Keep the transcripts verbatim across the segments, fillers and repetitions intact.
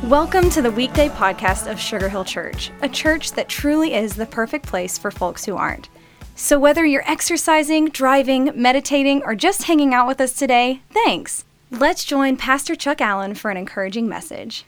Welcome to the weekday podcast of Sugar Hill Church, a church that truly is the perfect place for folks who aren't. So whether you're exercising, driving, meditating, or just hanging out with us today, thanks. Let's join Pastor Chuck Allen for an encouraging message.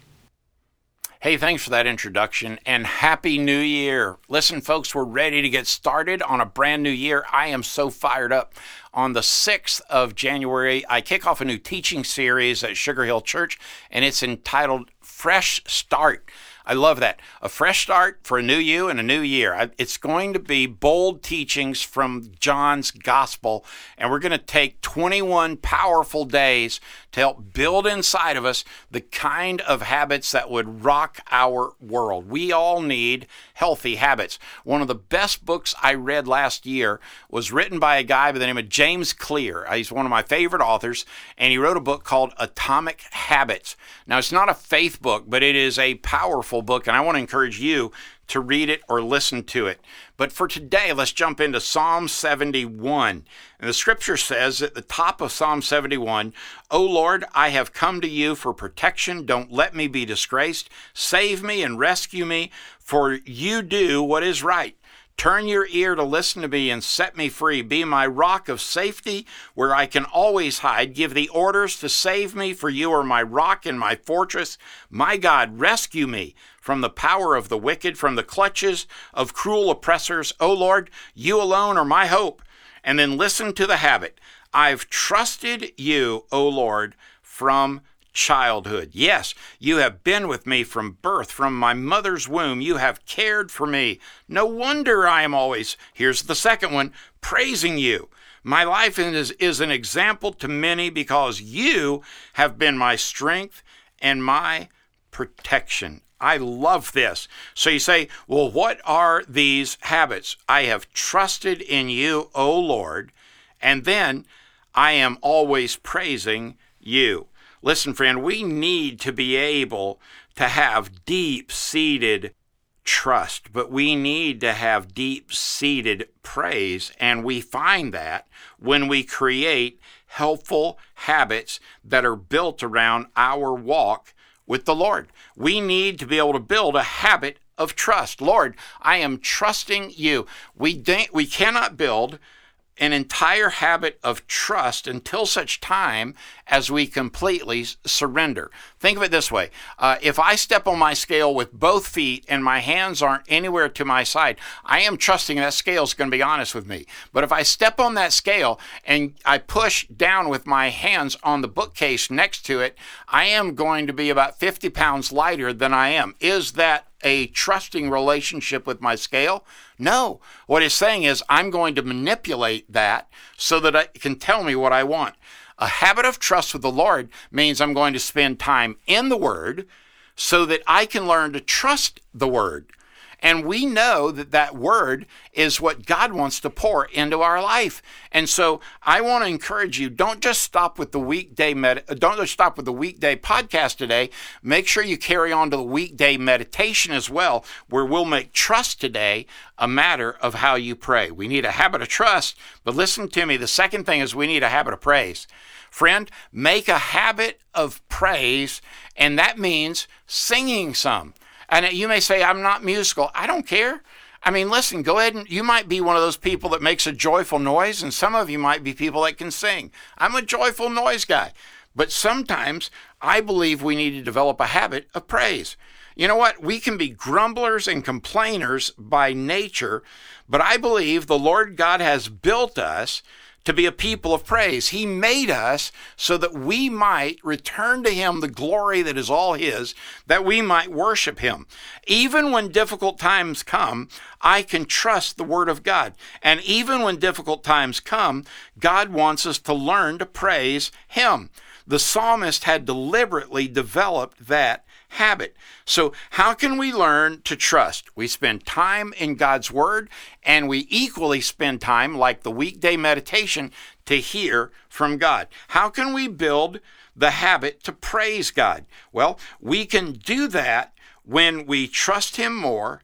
Hey, thanks for that introduction, and Happy New Year. Listen, folks, we're ready to get started on a brand new year. I am so fired up. On the sixth of January, I kick off a new teaching series at Sugar Hill Church, and it's entitled Fresh Start. I love that. A fresh start for a new you and a new year. It's going to be bold teachings from John's Gospel, and we're going to take twenty-one powerful days to help build inside of us the kind of habits that would rock our world. We all need healthy habits. One of the best books I read last year was written by a guy by the name of James Clear. He's one of my favorite authors, and he wrote a book called Atomic Habits. Now, it's not a faith book, but it is a powerful book, and I want to encourage you to read it or listen to it. But for today, let's jump into Psalm seventy-one. And the scripture says at the top of Psalm seventy-one, "O Lord, I have come to you for protection. Don't let me be disgraced. Save me and rescue me, for you do what is right. Turn your ear to listen to me and set me free. Be my rock of safety where I can always hide. Give the orders to save me, for you are my rock and my fortress. My God, rescue me from the power of the wicked, from the clutches of cruel oppressors. O Lord, you alone are my hope." And then listen to the habit. "I've trusted you, O Lord, from childhood. Yes, you have been with me from birth, from my mother's womb. You have cared for me. No wonder I am always," here's the second one, "praising you. My life is, is an example to many because you have been my strength and my protection." I love this. So you say, well, what are these habits? I have trusted in you, O Lord, and then I am always praising you. Listen, friend, we need to be able to have deep-seated trust, but we need to have deep-seated praise, and we find that when we create helpful habits that are built around our walk with the Lord. We need to be able to build a habit of trust. Lord, I am trusting you. We de- we cannot build an entire habit of trust until such time as we completely surrender. Think of it this way. Uh, if I step on my scale with both feet and my hands aren't anywhere to my side, I am trusting that scale is going to be honest with me. But if I step on that scale and I push down with my hands on the bookcase next to it, I am going to be about fifty pounds lighter than I am. Is that a trusting relationship with my scale? No. What it's saying is I'm going to manipulate that so that it can tell me what I want. A habit of trust with the Lord means I'm going to spend time in the Word so that I can learn to trust the Word. And we know that that Word is what God wants to pour into our life. And so I want to encourage you, don't just stop with the weekday med- don't just stop with the weekday podcast today. Make sure you carry on to the weekday meditation as well, where we'll make trust today a matter of how you pray. We need a habit of trust, but listen to me. The second thing is we need a habit of praise. Friend, make a habit of praise, and that means singing some. And you may say, I'm not musical. I don't care. I mean, listen, go ahead and you might be one of those people that makes a joyful noise, and some of you might be people that can sing. I'm a joyful noise guy. But sometimes I believe we need to develop a habit of praise. You know what? We can be grumblers and complainers by nature, but I believe the Lord God has built us to be a people of praise. He made us so that we might return to Him the glory that is all His, that we might worship Him. Even when difficult times come, I can trust the Word of God. And even when difficult times come, God wants us to learn to praise Him. The psalmist had deliberately developed that habit. So how can we learn to trust? We spend time in God's Word, and we equally spend time, like the weekday meditation, to hear from God. How can we build the habit to praise God? Well, we can do that when we trust Him more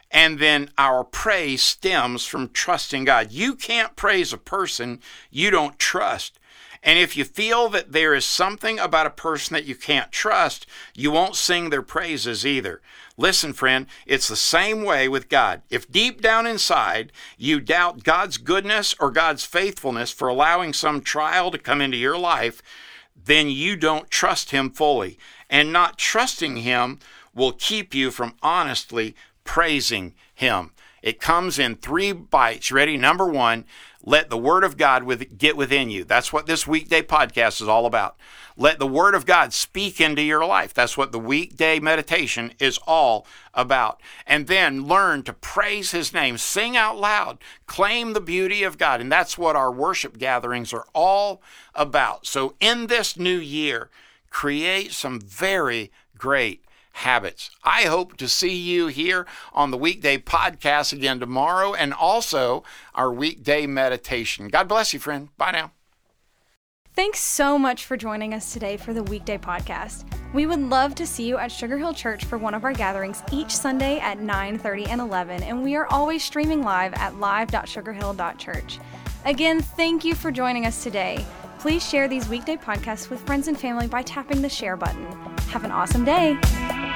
And then our praise stems from trusting God. You can't praise a person you don't trust. And if you feel that there is something about a person that you can't trust, you won't sing their praises either. Listen, friend, it's the same way with God. If deep down inside you doubt God's goodness or God's faithfulness for allowing some trial to come into your life, then you don't trust Him fully. And not trusting Him will keep you from honestly praising Him. It comes in three bites. Ready? Number one, let the Word of God with, get within you. That's what this weekday podcast is all about. Let the Word of God speak into your life. That's what the weekday meditation is all about. And then learn to praise His name. Sing out loud. Claim the beauty of God. And that's what our worship gatherings are all about. So in this new year, create some very great habits. I hope to see you here on the weekday podcast again tomorrow, and also our weekday meditation. God bless you, friend. Bye now. Thanks so much for joining us today for the weekday podcast. We would love to see you at Sugar Hill Church for one of our gatherings each Sunday at nine thirty and eleven, and we are always streaming live at live dot sugar hill dot church. Again, thank you for joining us today. Please share these weekday podcasts with friends and family by tapping the share button. Have an awesome day.